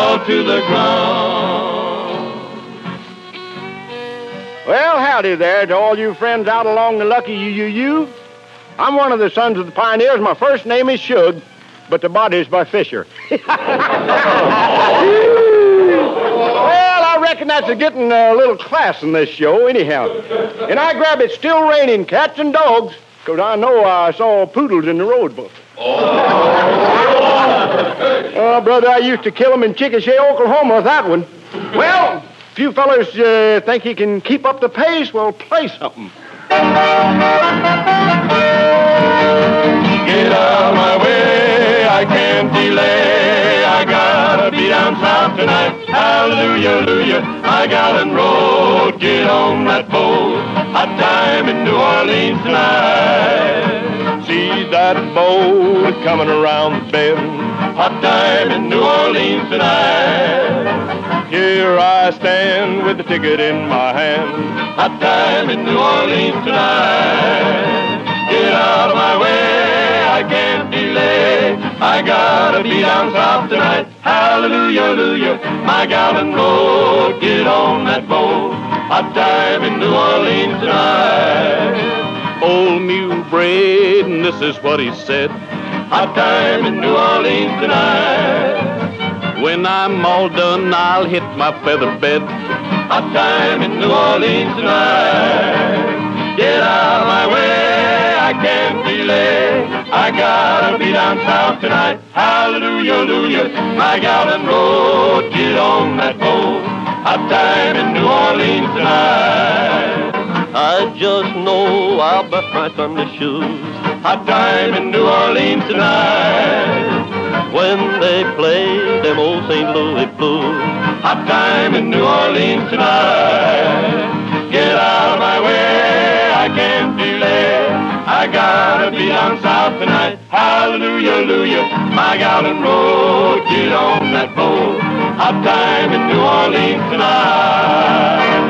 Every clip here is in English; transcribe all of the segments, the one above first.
fall to the ground. Well, howdy there to all you friends out along the lucky you. I'm one of the sons of the pioneers. My first name is Shug, but the body's by Fisher. Well, I reckon that's getting a little class in this show anyhow. And I grab it still raining cats and dogs, because I know I saw poodles in the road book. Oh, brother, I used to kill them in Chickasha, Oklahoma with that one. Well, if you fellas think you can keep up the pace, well, play something. Get out of my way, I can't delay. I gotta be down south tonight. Hallelujah, hallelujah. I gotta roll. Get on that boat. Hot time in New Orleans tonight. See that boat coming around the bend. Hot time in New Orleans tonight. Here I stand with the ticket in my hand. Hot time in New Orleans tonight. Get out of my way, I can't delay. I gotta be down south tonight. Hallelujah, hallelujah. My gallant road, get on that boat. Hot time in New Orleans tonight. Old mule braid, and this is what he said. Hot time in New Orleans tonight. When I'm all done, I'll hit my feather bed. Hot time in New Orleans tonight. Get out of my way, I can't delay. I gotta be down south tonight. Hallelujah, hallelujah. My gallant road, get on that boat. Hot time in New Orleans tonight. I just know I'll bust my Sunday shoes. Hot time in New Orleans tonight. When they play them old St. Louis blues. Hot time in New Orleans tonight. Get out of my way, I can't delay. I gotta be down south tonight. Hallelujah, hallelujah. My gallant road, get on that boat. Hot time in New Orleans tonight.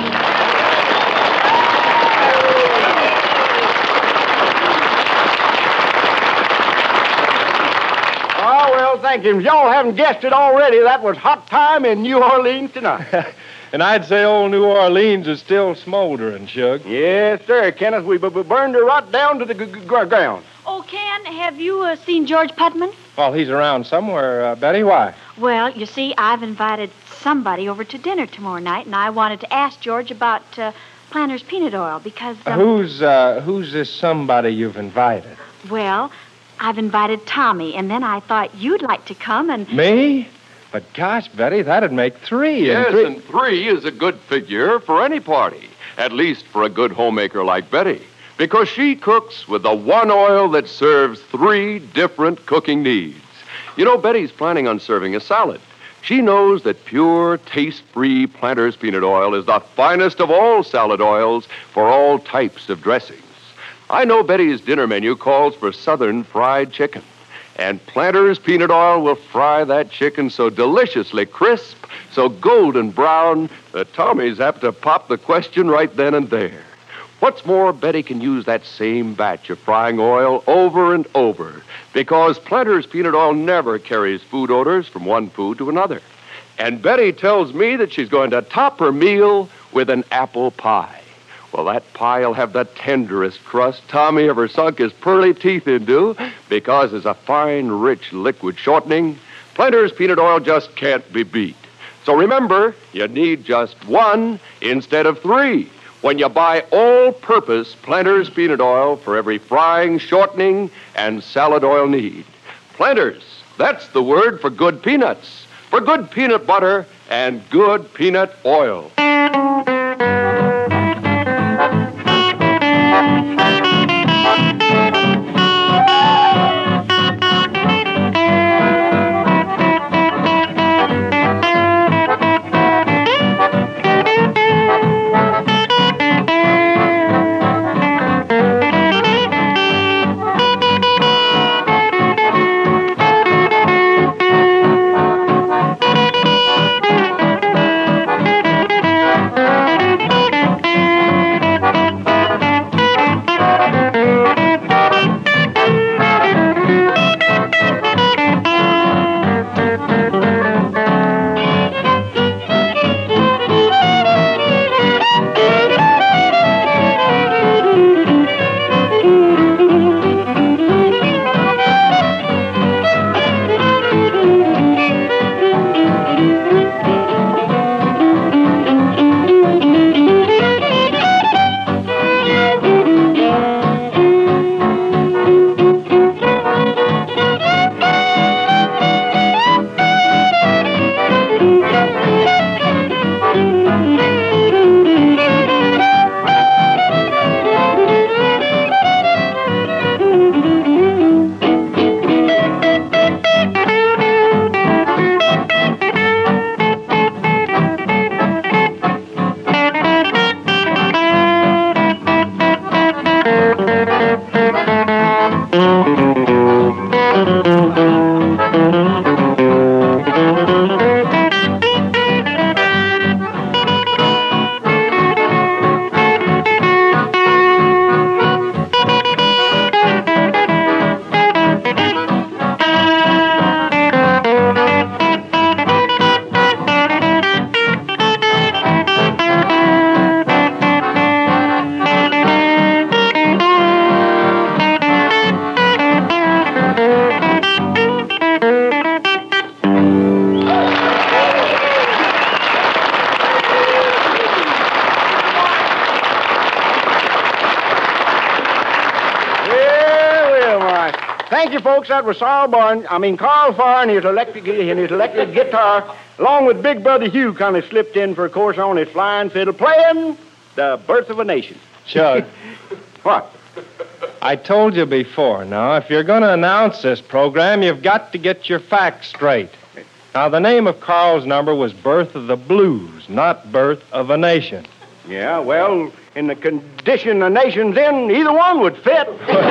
Thank you. If y'all haven't guessed it already, that was Hot Time in New Orleans tonight. And I'd say old New Orleans is still smoldering, Shug. Yes, sir, Kenneth. We burned her right down to the ground. Oh, Ken, have you seen George Putman? Well, he's around somewhere, Betty. Why? Well, you see, I've invited somebody over to dinner tomorrow night, and I wanted to ask George about Planter's Peanut Oil because... Who's this somebody you've invited? Well, I've invited Tommy, and then I thought you'd like to come and... Me? But gosh, Betty, that'd make three. Yes, and three is a good figure for any party, at least for a good homemaker like Betty, because she cooks with the one oil that serves three different cooking needs. You know, Betty's planning on serving a salad. She knows that pure, taste-free Planter's Peanut Oil is the finest of all salad oils for all types of dressings. I know Betty's dinner menu calls for southern fried chicken. And Planter's Peanut Oil will fry that chicken so deliciously crisp, so golden brown, that Tommy's apt to pop the question right then and there. What's more, Betty can use that same batch of frying oil over and over, because Planter's Peanut Oil never carries food odors from one food to another. And Betty tells me that she's going to top her meal with an apple pie. Well, that pie'll have the tenderest crust Tommy ever sunk his pearly teeth into, because as a fine, rich liquid shortening, Planter's Peanut Oil just can't be beat. So remember, you need just one instead of three when you buy all-purpose Planter's Peanut Oil for every frying, shortening, and salad oil need. Planters, that's the word for good peanuts, for good peanut butter and good peanut oil. folks, that was Carl Farr and his electric guitar, along with Big Brother Hugh, kind of slipped in for a course on his flying fiddle, playing The Birth of a Nation. Shug, What? I told you before. Now, if you're going to announce this program, you've got to get your facts straight. Now, the name of Carl's number was Birth of the Blues, not Birth of a Nation. Yeah, well, in the condition the nation's in, either one would fit.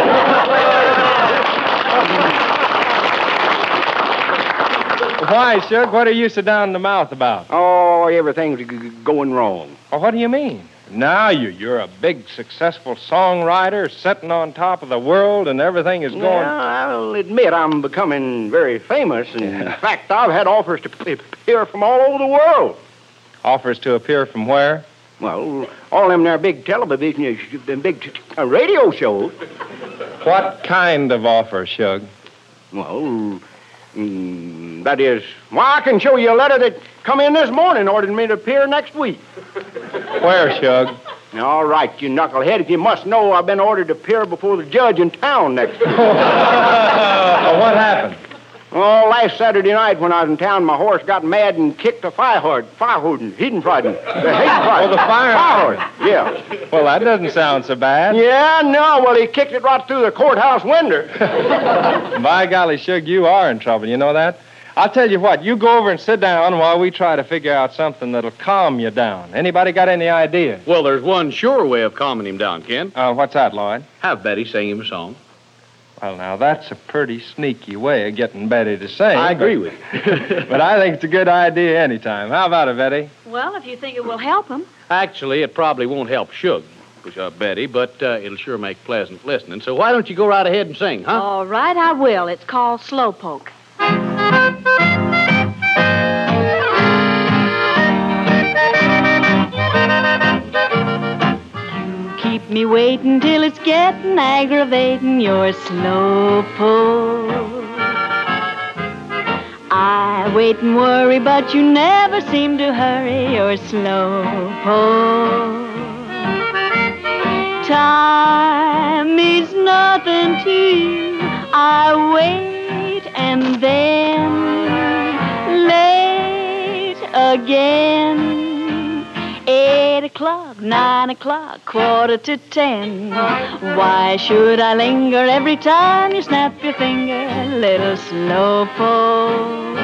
Why, Shug? What are you so down in the mouth about? Oh, everything's going wrong. Well, what do you mean? Now you're a big, successful songwriter sitting on top of the world and everything is going... Yeah, I'll admit I'm becoming very famous. And in fact, I've had offers to appear from all over the world. Offers to appear from where? Well, all them there big television, them big radio shows. What kind of offer, Shug? Well, that is, I can show you a letter that come in this morning ordering me to appear next week. Where, Shug? All right, you knucklehead. If you must know, I've been ordered to appear before the judge in town next week. Well, what happened? Oh, last Saturday night when I was in town, my horse got mad and kicked a fire hydrant. Oh, the fire hydrant. Yeah. Well, that doesn't sound so bad. Yeah, no. Well, he kicked it right through the courthouse window. By golly, Shug, you are in trouble. You know that? I'll tell you what. You go over and sit down while we try to figure out something that'll calm you down. Anybody got any idea? Well, there's one sure way of calming him down, Ken. What's that, Lloyd? Have Betty sing him a song. Well, now, that's a pretty sneaky way of getting Betty to sing. I agree with you. But I think it's a good idea anytime. How about it, Betty? Well, if you think it will help him. Actually, it probably won't help Shug, Betty, but it'll sure make pleasant listening. So why don't you go right ahead and sing, huh? All right, I will. It's called Slowpoke. Keep me waiting till it's getting aggravating. You're a slowpoke. I wait and worry, but you never seem to hurry. You're a slowpoke. Time means nothing to you. I wait and then late again. 8 o'clock, 9 o'clock, 9:45. Why should I linger every time you snap your finger, little slowpoke?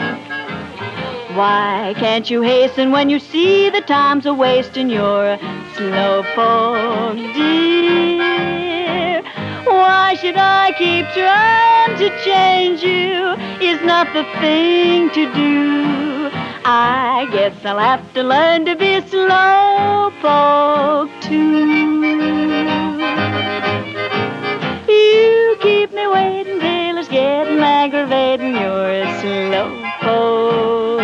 Why can't you hasten when you see the time's a wasting? You're a slowpoke, dear. Why should I keep trying to change you? Is not the thing to do. I guess I'll have to learn to be a slowpoke, too. You keep me waiting till it's getting aggravating. You're a slowpoke.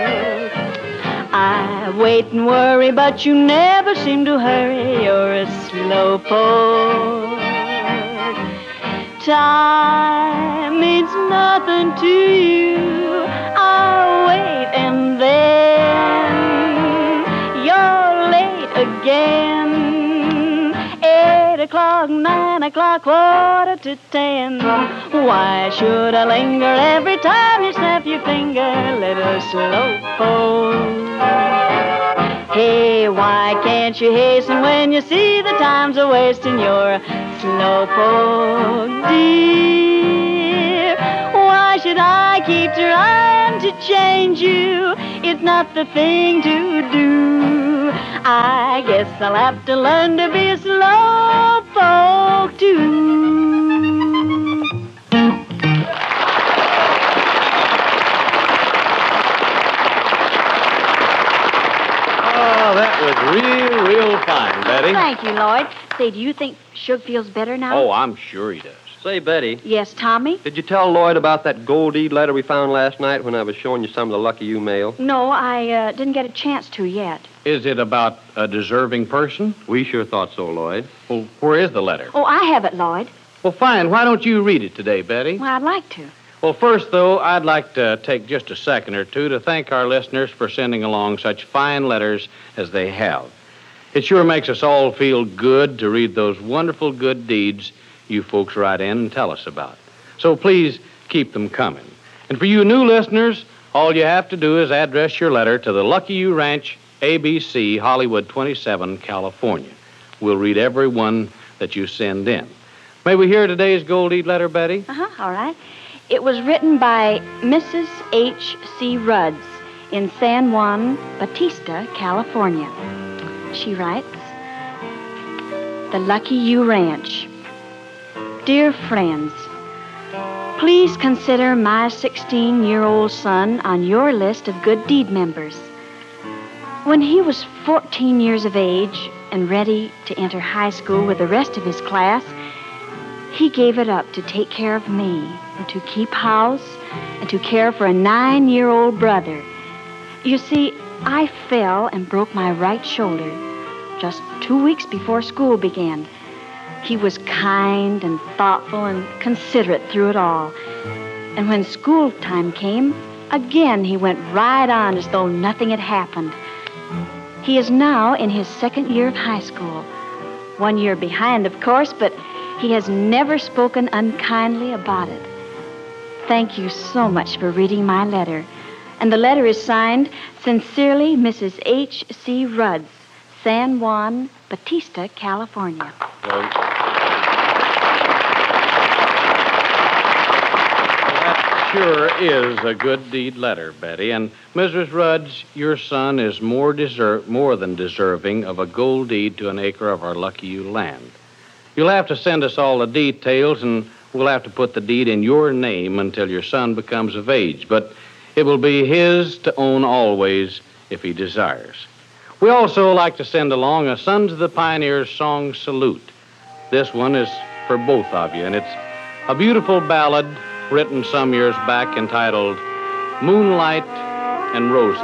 I wait and worry, but you never seem to hurry. You're a slowpoke. Time means nothing to you. I'll wait and then you're late again. 8 o'clock, 9 o'clock, 9:45. Why should I linger every time you snap your finger, little slowpoke? Hey, why can't you hasten when you see the time's a wasting? You're a slowpoke, dear. Why should I keep trying to change you? It's not the thing to do. I guess I'll have to learn to be a slowpoke, too. Oh, that was real fine, Betty. Thank you, Lloyd. Say, do you think Shug feels better now? Oh, I'm sure he does. Say, Betty, Yes, Tommy? did you tell Lloyd about that gold deed letter we found last night when I was showing you some of the lucky you mailed? No, I didn't get a chance to yet. Is it about a deserving person? We sure thought so, Lloyd. Well, where is the letter? Oh, I have it, Lloyd. Well, fine. Why don't you read it today, Betty? Well, I'd like to. Well, first, though, I'd like to take just a second or two to thank our listeners for sending along such fine letters as they have. It sure makes us all feel good to read those wonderful good deeds you folks write in and tell us about. So please keep them coming. And for you new listeners, all you have to do is address your letter to the Lucky You Ranch, ABC, Hollywood 27, California. We'll read every one that you send in. May we hear today's Goldie letter, Betty? All right. It was written by Mrs. H.C. Rudds in San Juan Bautista, California. She writes, The Lucky You Ranch. Dear friends, please consider my 16-year-old son on your list of good deed members. When he was 14 years of age and ready to enter high school with the rest of his class, he gave it up to take care of me and to keep house and to care for a 9-year-old brother. You see, I fell and broke my right shoulder just 2 weeks before school began. He was kind and thoughtful and considerate through it all. And when school time came, again he went right on as though nothing had happened. He is now in his second year of high school. 1 year behind, of course, but he has never spoken unkindly about it. Thank you so much for reading my letter. And the letter is signed, Sincerely, Mrs. H.C. Rudds, San Juan Bautista, California. Sure is a good deed letter, Betty. And Mrs. Rudds, your son is more than deserving of a gold deed to an acre of our Lucky You land. You'll have to send us all the details, and we'll have to put the deed in your name until your son becomes of age. But it will be his to own always if he desires. We also like to send along a Sons of the Pioneers song salute. This one is for both of you, and it's a beautiful ballad written some years back entitled Moonlight and Roses.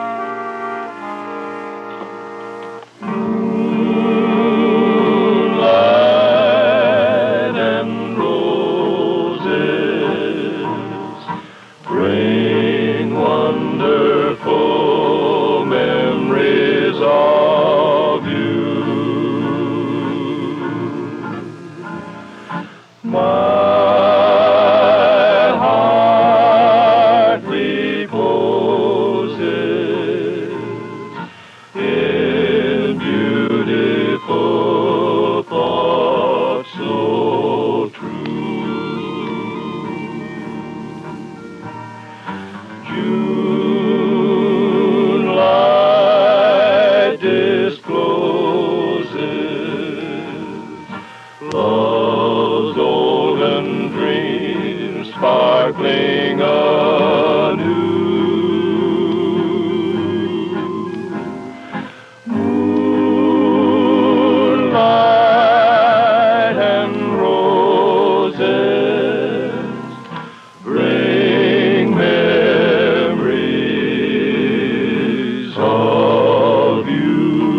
Moonlight and roses bring wonderful memories of you. My heart reposes in beautiful thoughts so true. June light discloses love's golden dreams sparkling anew. Moonlight and roses bring memories of you.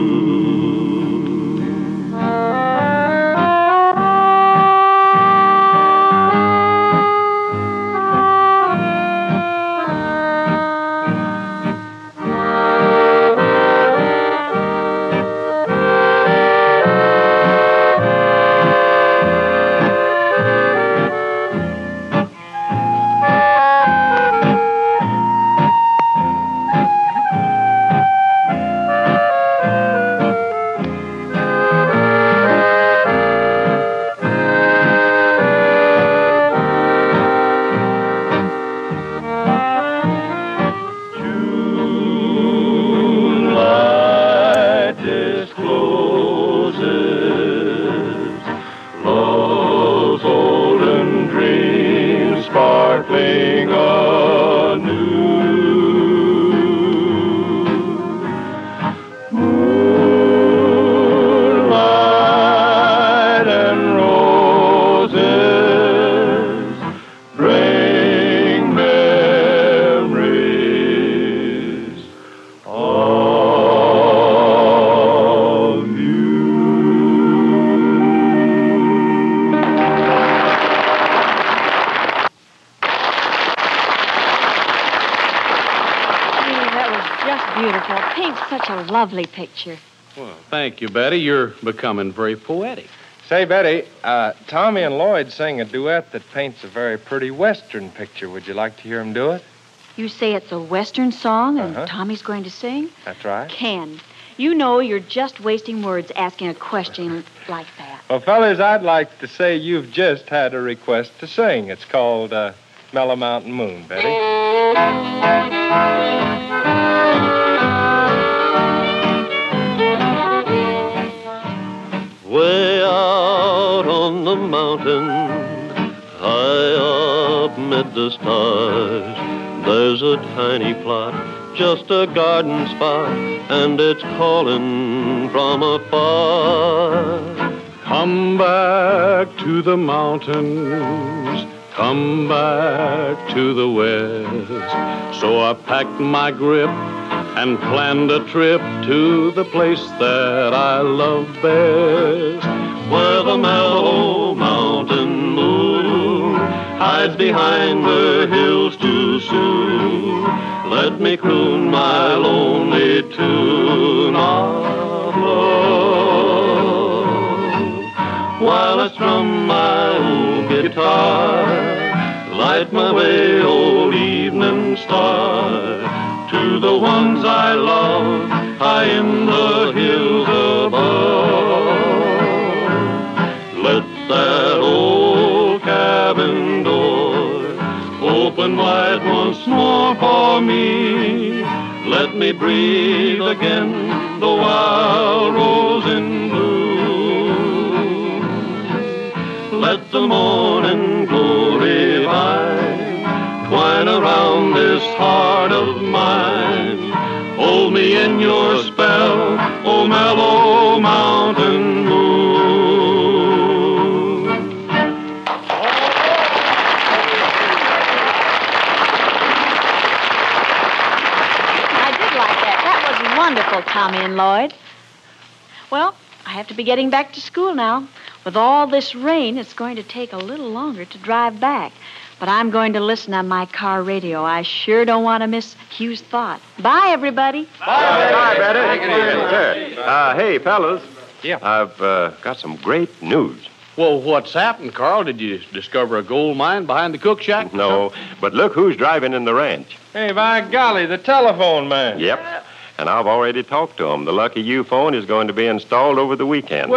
June light discloses love's olden dreams sparkling anew. Moonlight and roses bring memories of you. That was just beautiful. Paints such a lovely picture. Well, thank you, Betty. You're becoming very poetic. Say, Betty, Tommy and Lloyd sang a duet that paints a very pretty Western picture. Would you like to hear them do it? You say it's a Western song and Tommy's going to sing? That's right. Ken, you know you're just wasting words asking a question like that. Well, fellas, I'd like to say you've just had a request to sing. It's called Mellow Mountain Moon, Betty. Way out on the mountain, high up mid the stars, there's a tiny plot, just a garden spot, and it's calling from afar. Come back to the mountains, come back to the west. So I packed my grip and planned a trip to the place that I love best, where the mellow mountain moon hides behind the hills too soon. Let me croon my lonely tune of love, while I strum my old guitar, light my way, old evening star, to the ones I love, high in the hills above. Let that old cabin door open wide once more for me. Let me breathe again the wild rose in bloom. Let the morning glory vine twine around this heart of mine. Hold me in your spell, O mellow mountain moon. I did like that. That was wonderful, Tommy and Lloyd. Well, I have to be getting back to school now. With all this rain, it's going to take a little longer to drive back. But I'm going to listen on my car radio. I sure don't want to miss Hugh's thought. Bye, everybody. Bye, Betty. Take it easy. Hey, fellas. Yeah. I've got some great news. Well, what's happened, Carl? Did you discover a gold mine behind the cook shack? No, but look who's driving in the ranch. Hey, by golly, the telephone man. Yep. And I've already talked to him. The Lucky You phone is going to be installed over the weekend.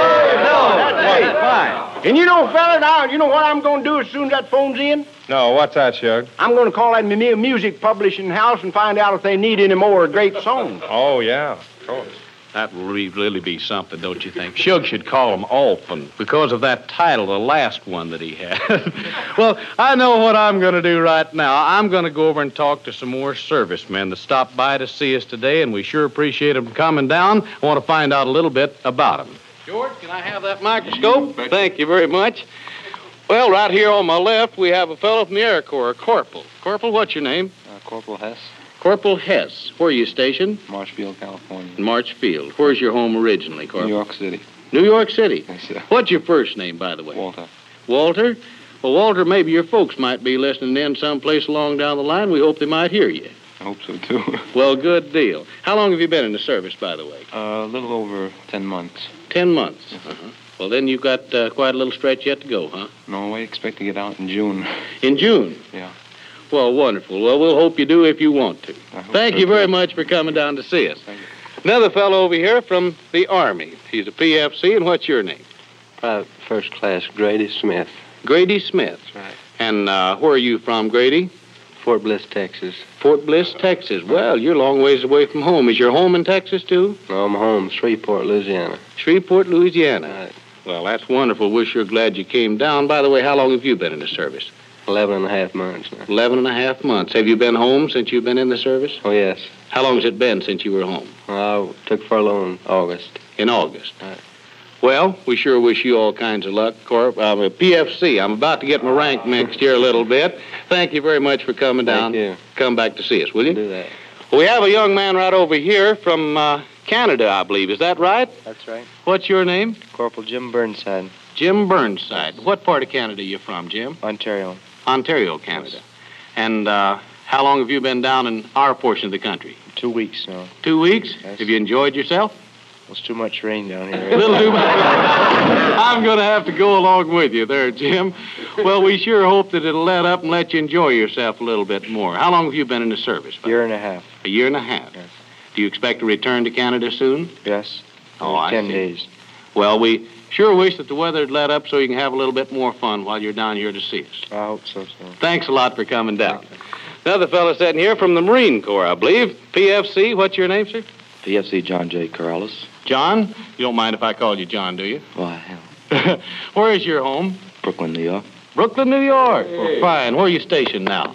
Hey, fine. And you know, fella, now, you know what I'm going to do as soon as that phone's in? No, what's that, Shug? I'm going to call that music publishing house and find out if they need any more great songs. Oh, yeah, of course. That will really be something, don't you think? Shug should call him often because of that title, the last one that he had. Well, I know what I'm going to do right now. I'm going to go over and talk to some more servicemen that stopped by to see us today, and we sure appreciate them coming down. I want to find out a little bit about them. George, can I have that microscope? Thank you very much. Well, right here on my left, we have a fellow from the Air Corps, a corporal. Corporal, what's your name? Corporal Hess, Corporal Hess. Where are you stationed? Marshfield, California. In Marchfield. Where's your home originally, Corporal? New York City. New York City? Yes, sir. What's your first name, by the way? Walter. Walter? Well, Walter, maybe your folks might be listening in someplace along down the line. We hope they might hear you. I hope so, too. Well, good deal. How long have you been in the service, by the way? A little over 10 months. 10 months. Uh-huh. Well, then you've got quite a little stretch yet to go, huh? No, I expect to get out in June. In June? Yeah. Well, wonderful. Well, we'll hope you do if you want to. Thank you very much for coming down to see us. Thank you. Another fellow over here from the Army. He's a PFC, and what's your name? Private First Class Grady Smith, Grady Smith. That's right. And where are you from, Grady? Fort Bliss, Texas. Fort Bliss, Texas. Well, you're a long ways away from home. Is your home in Texas, too? No, I'm home, Shreveport, Louisiana. Shreveport, Louisiana. Right. Well, that's wonderful. We're sure glad you came down. By the way, how long have you been in the service? 11 and a half months now. 11 and a half months. Have you been home since you've been in the service? Oh, yes. How long has it been since you were home? I took furlough in August. In August. Right. Well, we sure wish you all kinds of luck, Corp. I'm a PFC. I'm about to get my rank mixed here a little bit. Thank you very much for coming down. Thank you. Come back to see us, will you? Do that. We have a young man right over here from Canada, I believe. Is that right? That's right. What's your name? Corporal Jim Burnside, Jim Burnside. What part of Canada are you from, Jim? Ontario. Ontario, Canada. And how long have you been down in our portion of the country? 2 weeks now. 2 weeks? Yes. Have you enjoyed yourself? It's too much rain down here. A little too much. I'm going to have to go along with you there, Jim. Well, we sure hope that it'll let up and let you enjoy yourself a little bit more. How long have you been in the service? Year and a half. A year and a half? Yes. Do you expect to return to Canada soon? Yes. Oh, I 10 see. days. Well, we sure wish that the weather had let up so you can have a little bit more fun while you're down here to see us. I hope so, sir. Thanks a lot for coming down. Another fellow sitting here from the Marine Corps, I believe. PFC, what's your name, sir? PFC John J. Corrales. John? You don't mind if I call you John, do you? Why, hell. Where is your home? Brooklyn, New York. Brooklyn, New York. Well, fine. Where are you stationed now?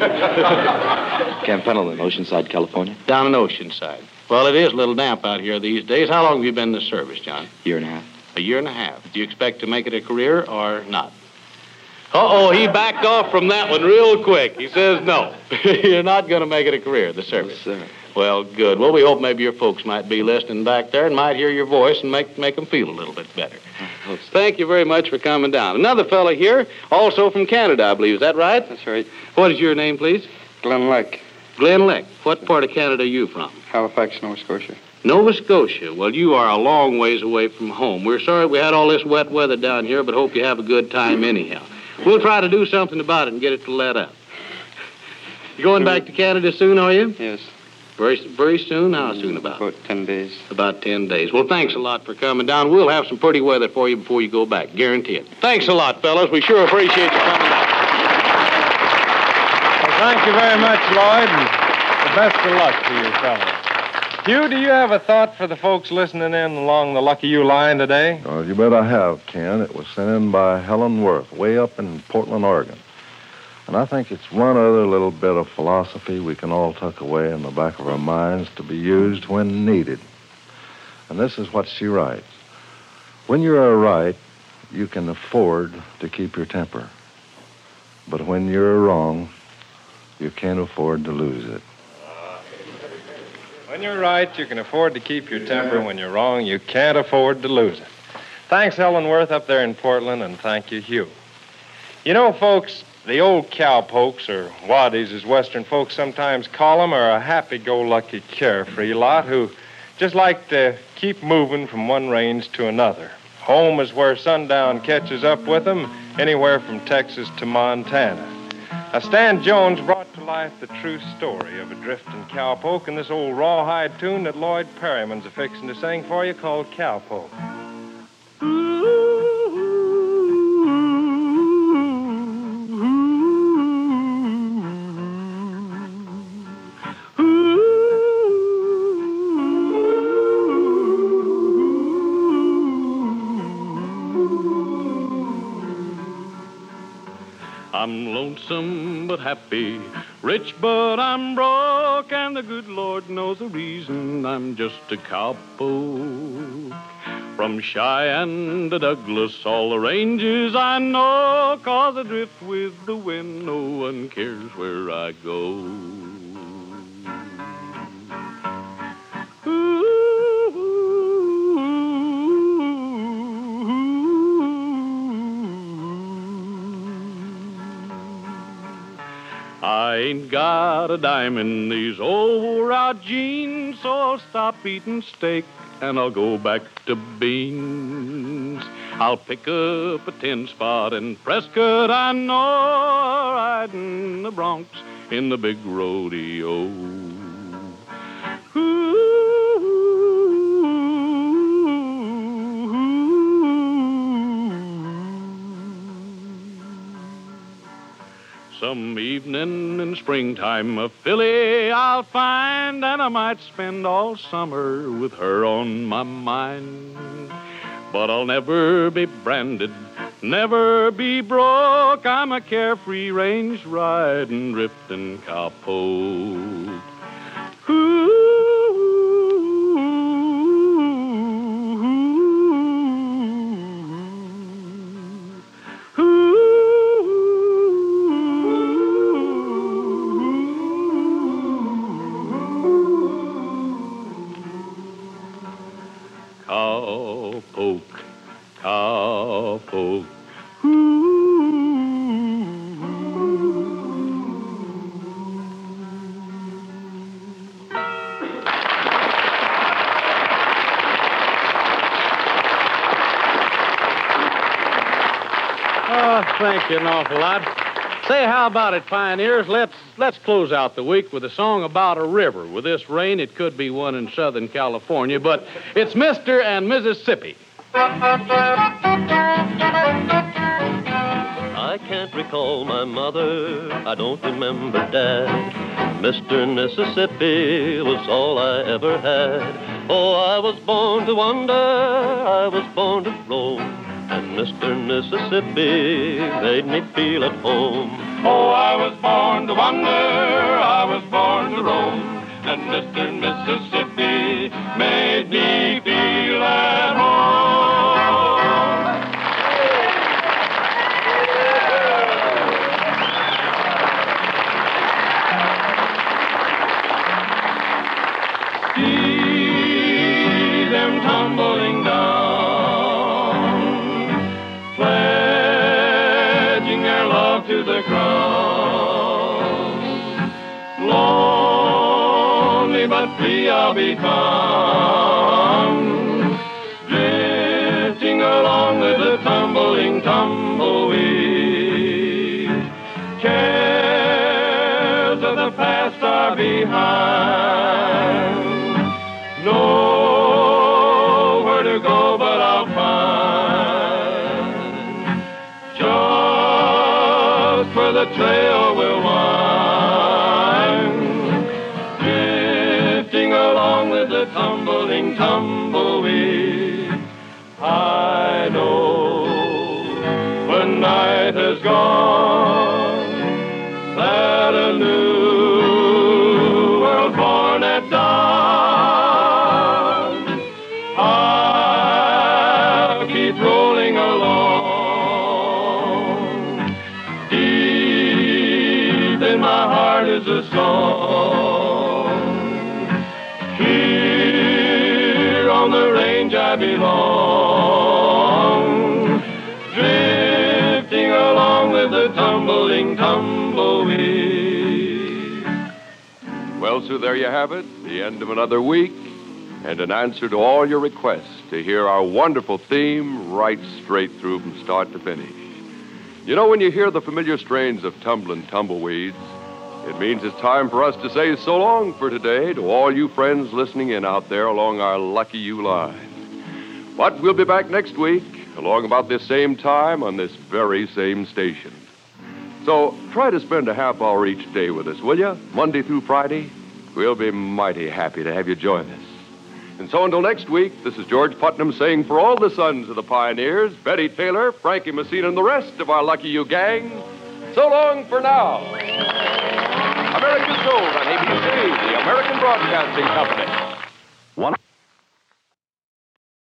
Camp Pendleton, Oceanside, California. Down in Oceanside. Well, it is a little damp out here these days. How long have you been in the service, John? Year and a half. A year and a half. Do you expect to make it a career or not? Uh-oh, he backed off from that one real quick. He says no. You're not going to make it a career, the service. Yes, sir. Well, good. Well, we hope maybe your folks might be listening back there and might hear your voice and make them feel a little bit better. Hope so. Thank you very much for coming down. Another fellow here, also from Canada, I believe. Is that right? That's right. What is your name, please? Glen Lake, Glen Lake. What part of Canada are you from? Halifax, Nova Scotia. Nova Scotia. Well, you are a long ways away from home. We're sorry we had all this wet weather down here, but hope you have a good time anyhow. We'll try to do something about it and get it to let up. You going back to Canada soon, are you? Yes. Very soon? How soon about? About 10 days. About 10 days. Well, thanks a lot for coming down. We'll have some pretty weather for you before you go back. Guarantee it. Thanks a lot, fellas. We sure appreciate you coming down. Well, thank you very much, Lloyd, and the best of luck to you fellas. Hugh, do you have a thought for the folks listening in along the Lucky You line today? Oh, you bet I have, Ken. It was sent in by Helen Worth, way up in Portland, Oregon. And I think it's one other little bit of philosophy we can all tuck away in the back of our minds to be used when needed. And this is what she writes. When you are right, you can afford to keep your temper. But when you're wrong, you can't afford to lose it. When you're right, you can afford to keep your temper. When you're wrong, you can't afford to lose it. Thanks, Helen Worth, up there in Portland, and thank you, Hugh. You know, folks, the old cowpokes, or waddies as Western folks sometimes call them, are a happy-go-lucky, carefree lot who just like to keep moving from one range to another. Home is where sundown catches up with them, anywhere from Texas to Montana. Now, Stan Jones brought to life the true story of a drifting cowpoke in this old rawhide tune that Lloyd Perryman's a-fixing to sing for you called Cowpoke. I'm lonesome but happy, rich but I'm broke, and the good Lord knows the reason. I'm just a cowpoke. From Cheyenne to Douglas, all the ranges I know, 'cause I drift with the wind, no one cares where I go. I ain't got a dime in these old wore-out jeans, so I'll stop eating steak and I'll go back to beans. I'll pick up a 10-spot in Prescott, I know, riding the Bronx in the big rodeo. Some evening in springtime a filly I'll find, and I might spend all summer with her on my mind. But I'll never be branded, never be broke. I'm a carefree range riding, drifting cowpoke. Cowpoke, cowpoke. thank you an awful lot. Say, how about it, pioneers? Let's close out the week with a song about a river. With this rain, it could be one in Southern California, but it's Mr. and Mississippi. I can't recall my mother, I don't remember Dad. Mr. Mississippi was all I ever had. Oh, I was born to wander, I was born to roam, and Mr. Mississippi made me feel at home. Oh, I was born to wander, I was born to roam, and Mr. Mississippi made me feel at home. See them tumbling down, pledging their love to the cross. Lonely but free I'll be found, drifting along with the tumbling tumbleweed. Cares of the past are behind, nowhere to go but I'll find just where the trail will wind, drifting along with the tumbling tumbleweed. I know when night has gone that a new world born at dawn, I'll keep rolling along. Deep in my heart is a song. Here on the range I belong, drifting along with the tumbling tumbleweed. Well, Sue, there you have it, the end of another week, and an answer to all your requests to hear our wonderful theme right straight through from start to finish. You know, when you hear the familiar strains of Tumblin' Tumbleweeds, it means it's time for us to say so long for today to all you friends listening in out there along our Lucky You line. But we'll be back next week, along about this same time on this very same station. So try to spend a half hour each day with us, will you? Monday through Friday. We'll be mighty happy to have you join us. And so until next week, this is George Putnam saying for all the sons of the pioneers, Betty Taylor, Frankie Messina, and the rest of our Lucky You gang, so long for now. America's Gold on ABC, the American Broadcasting Company.